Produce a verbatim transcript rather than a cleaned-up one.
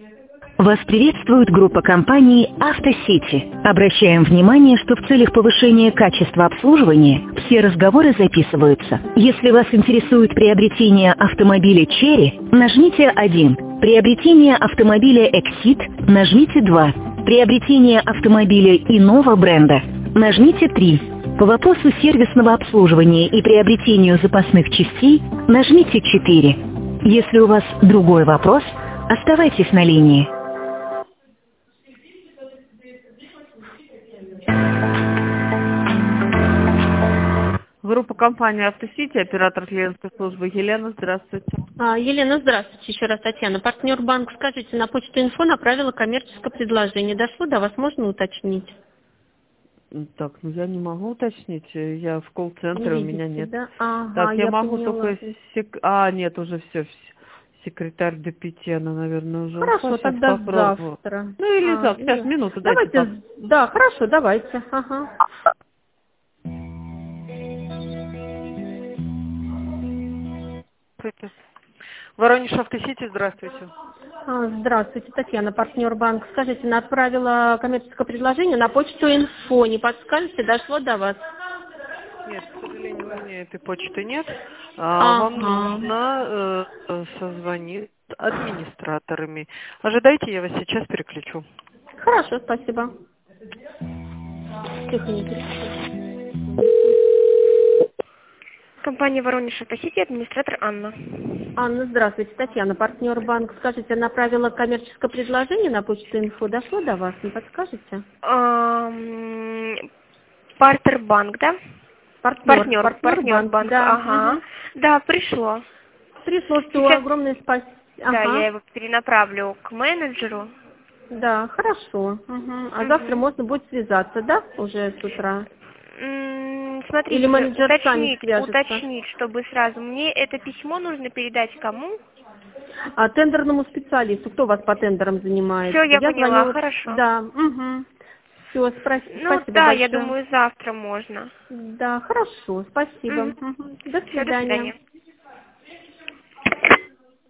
Вас приветствует группа компаний «Автосити». Обращаем внимание, что в целях повышения качества обслуживания все разговоры записываются. Если вас интересует приобретение автомобиля «Черри», нажмите один. Приобретение автомобиля «Эксид» нажмите два. Приобретение автомобиля иного бренда нажмите три. По вопросу сервисного обслуживания и приобретению запасных частей нажмите четыре. Если у вас другой вопрос, оставайтесь на линии. Группа компании «Автосити», оператор клиентской службы. Елена, здравствуйте. А, Елена, здравствуйте. Еще раз Татьяна. Партнер банк, скажите, на почту инфо направила коммерческое предложение. Дошло до вас, можно уточнить? Так, ну я не могу уточнить. Я в колл-центре, у меня нет. Да? Ага, так, я, я могу поняла. только... Сек... А, нет, уже все. Секретарь до пяти, она, наверное, уже Хорошо, ушла. тогда попробую. завтра. Ну или а, завтра. Сейчас, или... минуту давайте, дайте. Да, хорошо, давайте. Ага. Воронеж Автосити, здравствуйте. А, Здравствуйте, Татьяна, партнер банк. Скажите, она отправила коммерческое предложение на почту инфо. Не подскажете, дошло до вас? Нет, к сожалению, у меня этой почты нет. А, вам Ага. нужно э, созвонить с администраторами. Ожидайте, я вас сейчас переключу. Хорошо, спасибо. Тихо, не переключай. Компания «Воронеж Автосити», администратор Анна. Анна, здравствуйте. Татьяна, партнер банк. Скажите, направила коммерческое предложение на почту инфо. Дошло до вас? Не подскажете? Эм, Партербанк, да? Партнер. Партнер, Партнер, партнер банк. банк. Да. Ага. Угу. Да, пришло. Пришло, все. Сейчас... Огромное спасибо. Да, Ага. я его перенаправлю к менеджеру. Да, хорошо. Угу. А Угу. завтра можно будет связаться, да? Уже с утра. М, Смотрите, Или менеджер сами уточнить, свяжется? уточнить, чтобы сразу. Мне это письмо нужно передать кому? А тендерному специалисту. Кто вас по тендерам занимается? Все, я, я поняла, звоню... хорошо. Да, угу. Все, спро... Ну спасибо да, большое. я думаю, завтра можно. Да, хорошо, спасибо. Угу. Угу. До Все, до свидания. свидания.